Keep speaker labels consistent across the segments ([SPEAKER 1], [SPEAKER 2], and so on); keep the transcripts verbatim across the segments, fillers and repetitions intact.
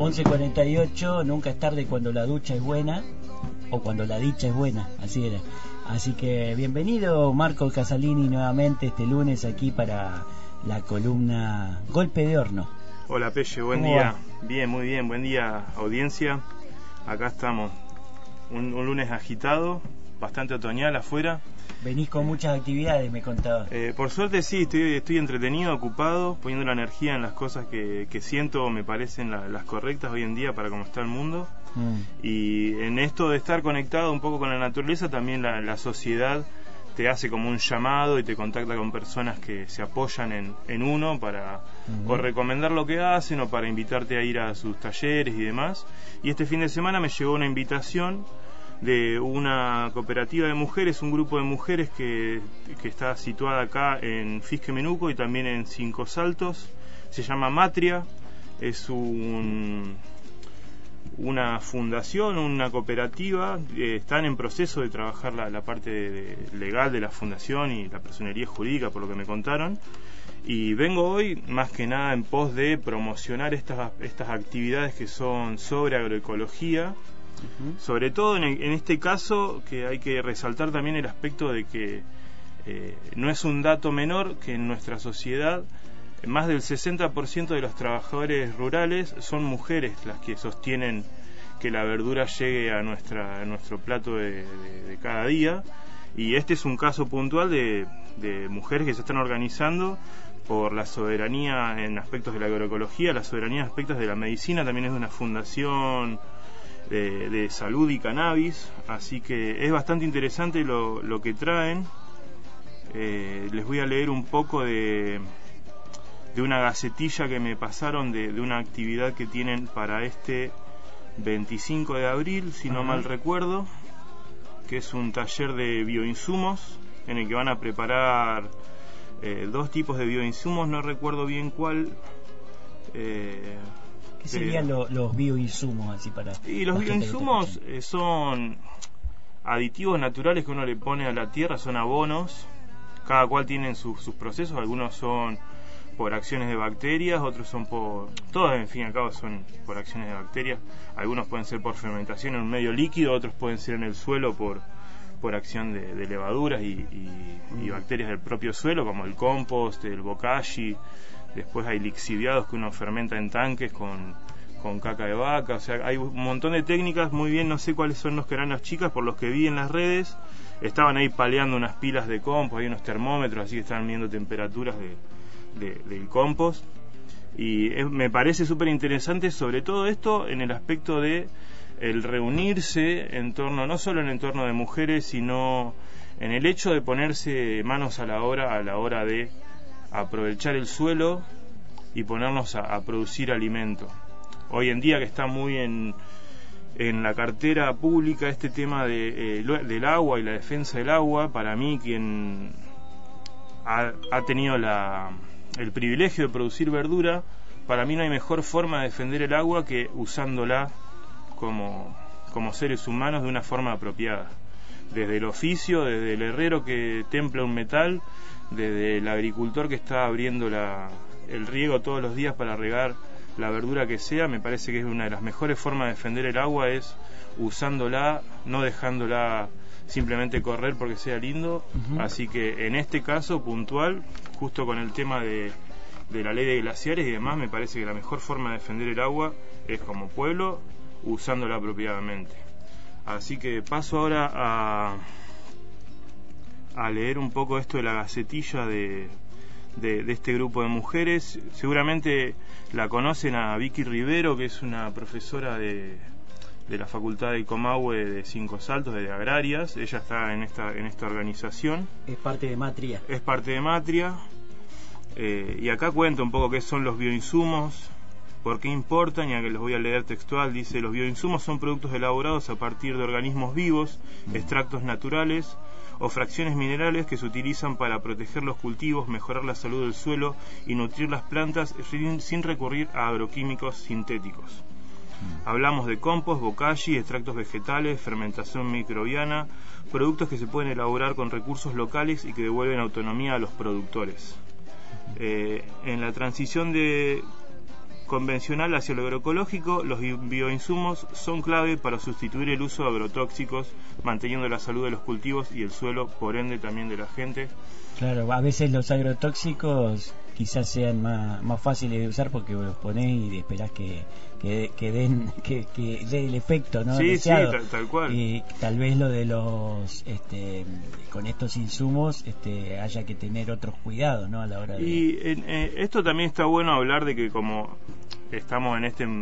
[SPEAKER 1] once cuarenta y ocho, nunca es tarde cuando la ducha es buena, o cuando la dicha es buena, así era. Así que bienvenido Marco Casalini nuevamente este lunes aquí para la columna Golpe de Horno.
[SPEAKER 2] Hola Pelle, buen día. Va? Bien, muy bien, buen día audiencia. Acá estamos, un, un lunes agitado, bastante otoñal afuera.
[SPEAKER 1] Venís con muchas actividades, me contabas.
[SPEAKER 2] Eh, por suerte sí, estoy, estoy entretenido, ocupado, poniendo la energía en las cosas que, que siento me parecen la, las correctas hoy en día para cómo está el mundo. Mm. Y en esto de estar conectado un poco con la naturaleza, también la, la sociedad te hace como un llamado y te contacta con personas que se apoyan en, en uno para uh-huh. o recomendar lo que hacen o para invitarte a ir a sus talleres y demás. Y este fin de semana me llegó una invitación de una cooperativa de mujeres, un grupo de mujeres que, que está situada acá en Fisquemenuco y también en Cinco Saltos. Se llama Matria, es un, una fundación, una cooperativa. Eh, están en proceso de trabajar la, la parte de, de legal de la fundación y la personería jurídica, por lo que me contaron. Y vengo hoy más que nada en pos de promocionar estas, estas actividades que son sobre agroecología. Uh-huh. Sobre todo en, en este caso, que hay que resaltar también el aspecto de que eh, no es un dato menor que en nuestra sociedad más del sesenta por ciento de los trabajadores rurales son mujeres las que sostienen que la verdura llegue a, nuestra, a nuestro plato de, de, de cada día. Y este es un caso puntual de, de mujeres que se están organizando por la soberanía en aspectos de la agroecología, la soberanía en aspectos de la medicina. También es de una fundación De, de salud y cannabis, así que es bastante interesante lo, lo que traen. Eh, les voy a leer un poco de, de una gacetilla que me pasaron de, de una actividad que tienen para este veinticinco de abril, si no uh-huh. mal recuerdo, que es un taller de bioinsumos en el que van a preparar eh, dos tipos de bioinsumos, no recuerdo bien cuál. eh,
[SPEAKER 1] ¿Qué serían lo, los bioinsumos así para?
[SPEAKER 2] Y los bioinsumos eh, son aditivos naturales que uno le pone a la tierra, son abonos, cada cual tiene sus, sus procesos, algunos son por acciones de bacterias, otros son por, todos en fin y al cabo son por acciones de bacterias, algunos pueden ser por fermentación en un medio líquido, otros pueden ser en el suelo por, por acción de, de levaduras y, y, y bacterias del propio suelo, como el compost, el bokashi. Después hay lixiviados que uno fermenta en tanques con, con caca de vaca. O sea, hay un montón de técnicas. Muy bien, no sé cuáles son los que eran las chicas, por los que vi en las redes. Estaban ahí paleando unas pilas de compost, hay unos termómetros, así que estaban midiendo temperaturas de, de, del compost. Y es, me parece súper interesante, sobre todo esto en el aspecto de el reunirse en torno, no solo en entorno de mujeres, sino en el hecho de ponerse manos a la obra a la hora de aprovechar el suelo y ponernos a, a producir alimento. Hoy en día que está muy en, en la cartera pública este tema de, eh, del agua y la defensa del agua, para mí quien ha, ha tenido la, el privilegio de producir verdura, para mí no hay mejor forma de defender el agua que usándola como, como seres humanos de una forma apropiada. Desde el oficio, desde el herrero que templa un metal, desde el agricultor que está abriendo la, el riego todos los días para regar la verdura que sea, me parece que es una de las mejores formas de defender el agua, es usándola, no dejándola simplemente correr porque sea lindo. Uh-huh. Así que en este caso puntual, justo con el tema de, de la ley de glaciares y demás, me parece que la mejor forma de defender el agua es como pueblo, usándola apropiadamente. Así que paso ahora a a leer un poco esto de la gacetilla de, de, de este grupo de mujeres. Seguramente la conocen a Vicky Rivero, que es una profesora de, de la Facultad de Comahue de Cinco Saltos, de Agrarias. Ella está en esta, en esta organización.
[SPEAKER 1] Es parte de Matria.
[SPEAKER 2] Es parte de Matria. Eh, y acá cuenta un poco qué son los bioinsumos, por qué importan, y aquí los voy a leer textual. Dice: los bioinsumos son productos elaborados a partir de organismos vivos, mm. extractos naturales o fracciones minerales que se utilizan para proteger los cultivos, mejorar la salud del suelo y nutrir las plantas sin recurrir a agroquímicos sintéticos. Mm. Hablamos de compost, bokashi, extractos vegetales, fermentación microbiana, productos que se pueden elaborar con recursos locales y que devuelven autonomía a los productores. Eh, en la transición de convencional hacia lo agroecológico, los bioinsumos son clave para sustituir el uso de agrotóxicos, manteniendo la salud de los cultivos y el suelo, por ende también de la gente.
[SPEAKER 1] Claro, a veces los agrotóxicos quizás sean más, más fáciles de usar porque los ponés y esperás que, que, que den que, que dé el efecto, ¿no?
[SPEAKER 2] Sí,
[SPEAKER 1] deseado.
[SPEAKER 2] sí, tal, tal cual.
[SPEAKER 1] Y tal vez lo de los este con estos insumos este haya que tener otros cuidados, ¿no? A la hora de...
[SPEAKER 2] Y en, eh, esto también está bueno hablar de que como estamos en este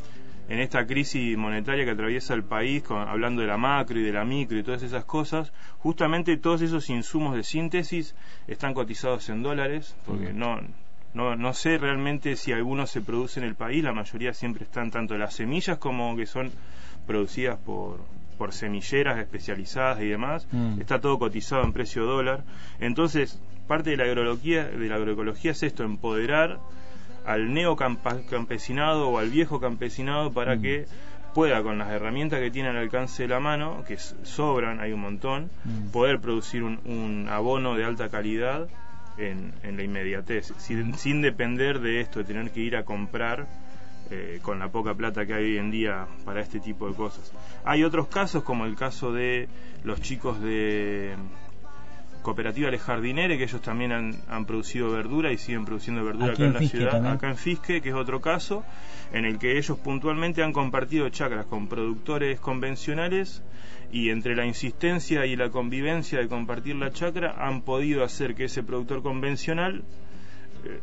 [SPEAKER 2] en esta crisis monetaria que atraviesa el país, con, hablando de la macro y de la micro y todas esas cosas, justamente todos esos insumos de síntesis están cotizados en dólares, porque mm. no, no, no sé realmente si algunos se producen en el país, la mayoría siempre están tanto las semillas como que son producidas por, por semilleras especializadas y demás, mm. está todo cotizado en precio dólar. Entonces, parte de la agroecología, de la agroecología es esto, empoderar al neocampesinado o al viejo campesinado para mm. que pueda, con las herramientas que tiene al alcance de la mano, que sobran, hay un montón, mm. poder producir un, un abono de alta calidad en, en la inmediatez, sin, sin depender de esto, de tener que ir a comprar eh, con la poca plata que hay hoy en día para este tipo de cosas. Hay otros casos, como el caso de los chicos de Cooperativa Les Jardineres, que ellos también han, han producido verdura y siguen produciendo verdura
[SPEAKER 1] aquí
[SPEAKER 2] acá en,
[SPEAKER 1] en
[SPEAKER 2] la
[SPEAKER 1] Fisque
[SPEAKER 2] ciudad,
[SPEAKER 1] también.
[SPEAKER 2] acá en Fisque, que es otro caso, en el que ellos puntualmente han compartido chacras con productores convencionales y entre la insistencia y la convivencia de compartir la chacra han podido hacer que ese productor convencional eh,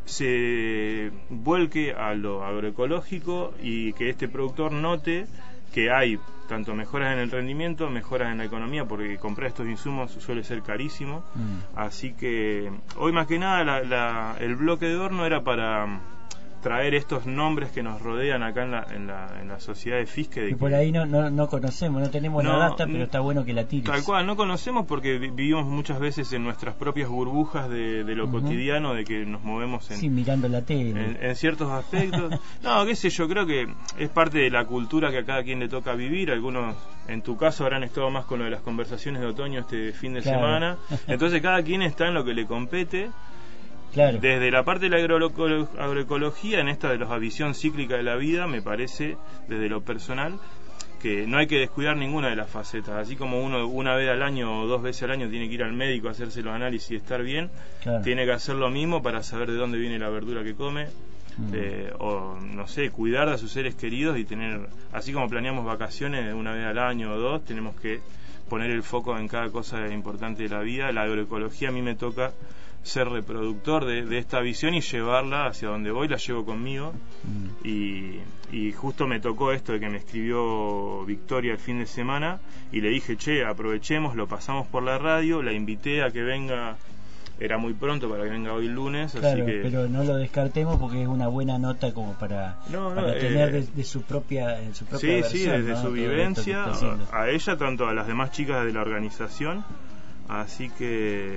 [SPEAKER 2] se vuelque a lo agroecológico y que este productor note que hay tanto mejoras en el rendimiento, mejoras en la economía, porque comprar estos insumos suele ser carísimo. Mm. Así que hoy más que nada la, la, el bloque de horno era para traer estos nombres que nos rodean acá en la, en la, en la sociedad de Fisque. De
[SPEAKER 1] y
[SPEAKER 2] que
[SPEAKER 1] por ahí no, no, no conocemos, no tenemos
[SPEAKER 2] no,
[SPEAKER 1] la data, pero está bueno que la tires.
[SPEAKER 2] Tal cual, no conocemos porque vivimos muchas veces en nuestras propias burbujas de, de lo uh-huh. cotidiano, de que nos movemos en,
[SPEAKER 1] sí, mirando la tele.
[SPEAKER 2] En, en ciertos aspectos. No, qué sé yo, creo que es parte de la cultura que a cada quien le toca vivir. Algunos, en tu caso, habrán estado más con lo de las conversaciones de otoño este fin de claro. semana. Entonces cada quien está en lo que le compete. Claro. Desde la parte de la agroecolo- agroecología, en esta de la visión cíclica de la vida, me parece, desde lo personal, que no hay que descuidar ninguna de las facetas. Así como uno una vez al año o dos veces al año tiene que ir al médico a hacerse los análisis y estar bien, claro. tiene que hacer lo mismo para saber de dónde viene la verdura que come, mm. eh, o no sé, cuidar a sus seres queridos y tener, así como planeamos vacaciones una vez al año o dos, tenemos que poner el foco en cada cosa importante de la vida. La agroecología a mí me toca ser reproductor de, de esta visión y llevarla hacia donde voy, la llevo conmigo. Mm. y, y justo me tocó esto de que me escribió Victoria el fin de semana y le dije, che, aprovechemos, lo pasamos por la radio, la invité a que venga, era muy pronto para que venga hoy lunes,
[SPEAKER 1] claro,
[SPEAKER 2] así que...
[SPEAKER 1] pero no lo descartemos porque es una buena nota como para, no, no, para tener eh, de, de su propia, de su propia
[SPEAKER 2] sí,
[SPEAKER 1] versión,
[SPEAKER 2] sí, desde
[SPEAKER 1] ¿no?
[SPEAKER 2] su
[SPEAKER 1] Todo
[SPEAKER 2] vivencia, a, a ella, tanto a las demás chicas de la organización, así que...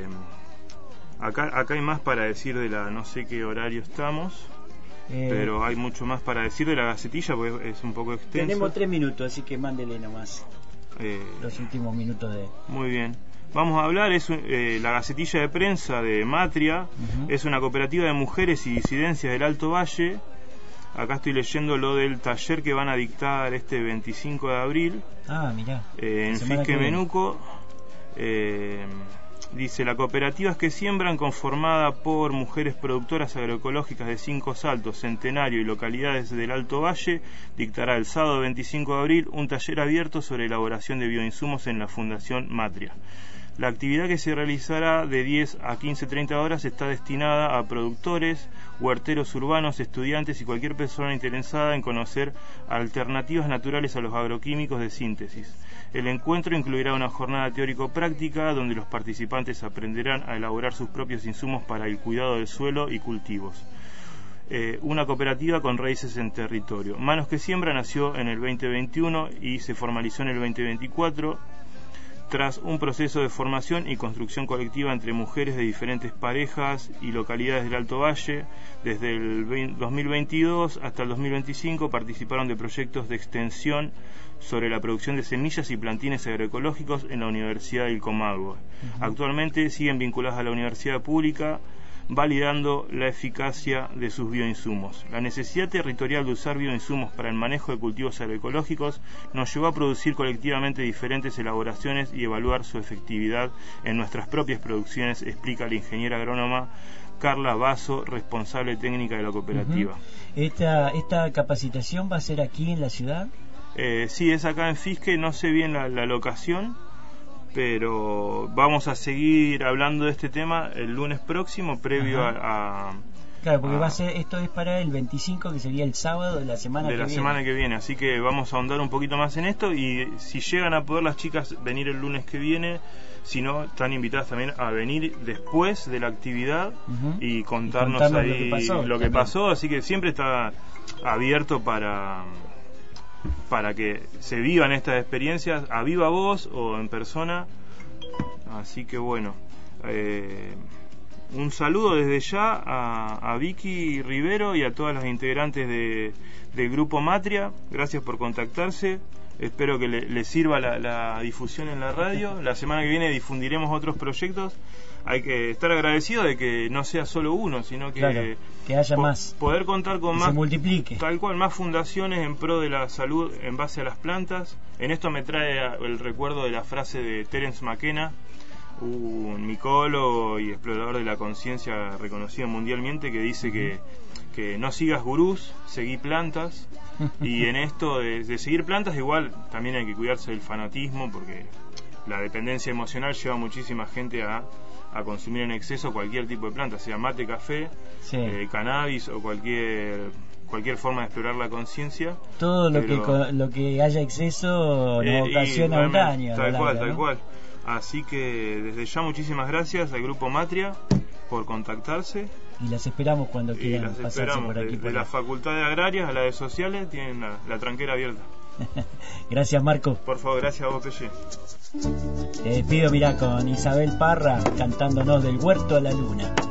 [SPEAKER 2] Acá, acá hay más para decir de la, no sé qué horario estamos, eh, pero hay mucho más para decir de la gacetilla porque es un poco extenso.
[SPEAKER 1] Tenemos tres minutos, así que mándele nomás
[SPEAKER 2] eh,
[SPEAKER 1] los últimos minutos de...
[SPEAKER 2] Muy bien. Vamos a hablar, es eh, la gacetilla de prensa de Matria, uh-huh. es una cooperativa de mujeres y disidencias del Alto Valle. Acá estoy leyendo lo del taller que van a dictar este veinticinco de abril.
[SPEAKER 1] Ah, mirá.
[SPEAKER 2] Eh, en Fisque Menuco. Eh, Dice, la cooperativa Es que Siembran, conformada por mujeres productoras agroecológicas de Cinco Saltos, Centenario y localidades del Alto Valle, dictará el sábado veinticinco de abril un taller abierto sobre elaboración de bioinsumos en la Fundación Matria. La actividad, que se realizará de diez a quince treinta horas, está destinada a productores, huerteros urbanos, estudiantes y cualquier persona interesada en conocer alternativas naturales a los agroquímicos de síntesis. El encuentro incluirá una jornada teórico-práctica donde los participantes aprenderán a elaborar sus propios insumos para el cuidado del suelo y cultivos. Eh, una cooperativa con raíces en territorio. Manos que Siembran nació en el veinte veintiuno y se formalizó en el veinte veinticuatro tras un proceso de formación y construcción colectiva entre mujeres de diferentes parejas y localidades del Alto Valle. Desde el dos mil veintidós hasta el dos mil veinticinco participaron de proyectos de extensión sobre la producción de semillas y plantines agroecológicos en la Universidad del Comahue. Uh-huh. Actualmente siguen vinculadas a la universidad pública validando la eficacia de sus bioinsumos. La necesidad territorial de usar bioinsumos para el manejo de cultivos agroecológicos nos llevó a producir colectivamente diferentes elaboraciones y evaluar su efectividad en nuestras propias producciones, explica la ingeniera agrónoma Carla Basso, responsable técnica de la cooperativa.
[SPEAKER 1] Uh-huh. Esta, ¿Esta capacitación va a ser aquí en la ciudad?
[SPEAKER 2] Eh, sí, es acá en Fisque, no sé bien la, la locación, pero vamos a seguir hablando de este tema el lunes próximo, previo a, a...
[SPEAKER 1] Claro, porque
[SPEAKER 2] a,
[SPEAKER 1] va a ser, esto es para el veinticinco, que sería el sábado de la semana
[SPEAKER 2] de
[SPEAKER 1] que
[SPEAKER 2] la
[SPEAKER 1] viene.
[SPEAKER 2] semana que viene, así que vamos a ahondar un poquito más en esto, y si llegan a poder las chicas venir el lunes que viene, si no, están invitadas también a venir después de la actividad uh-huh. y, contarnos y contarnos ahí lo que pasó, lo que pasó, así que siempre está abierto para... para que se vivan estas experiencias a viva voz o en persona. Así que bueno, eh, un saludo desde ya a, a Vicky Rivero y a todas las integrantes de, del Grupo Matria. Gracias por contactarse. Espero que les le sirva la, la difusión en la radio. La semana que viene difundiremos otros proyectos. Hay que estar agradecido de que no sea solo uno, sino que,
[SPEAKER 1] claro, que haya
[SPEAKER 2] po
[SPEAKER 1] más,
[SPEAKER 2] poder contar con
[SPEAKER 1] que
[SPEAKER 2] más,
[SPEAKER 1] se multiplique,
[SPEAKER 2] tal cual, más fundaciones en pro de la salud en base a las plantas. En esto me trae el recuerdo de la frase de Terence McKenna, un micólogo y explorador de la conciencia reconocido mundialmente, que dice que, que no sigas gurús, seguí plantas. Y en esto de, de seguir plantas, igual también hay que cuidarse del fanatismo, porque la dependencia emocional lleva a muchísima gente a, a consumir en exceso cualquier tipo de planta, sea mate, café, sí. eh, cannabis o cualquier cualquier forma de explorar la conciencia.
[SPEAKER 1] Todo lo pero, que lo que haya exceso nos eh, ocasiona un daño.
[SPEAKER 2] Tal
[SPEAKER 1] larga,
[SPEAKER 2] cual,
[SPEAKER 1] ¿no?
[SPEAKER 2] tal cual. Así que desde ya muchísimas gracias al Grupo Matria por contactarse.
[SPEAKER 1] Y las esperamos cuando quieran pasarse por aquí.
[SPEAKER 2] De,
[SPEAKER 1] por
[SPEAKER 2] de las facultades agrarias a las de sociales tienen la, la tranquera abierta.
[SPEAKER 1] Gracias, Marco.
[SPEAKER 2] Por favor, gracias a vos, Pelle.
[SPEAKER 1] Te despido, mirá, con Isabel Parra cantándonos Del Huerto a la Luna.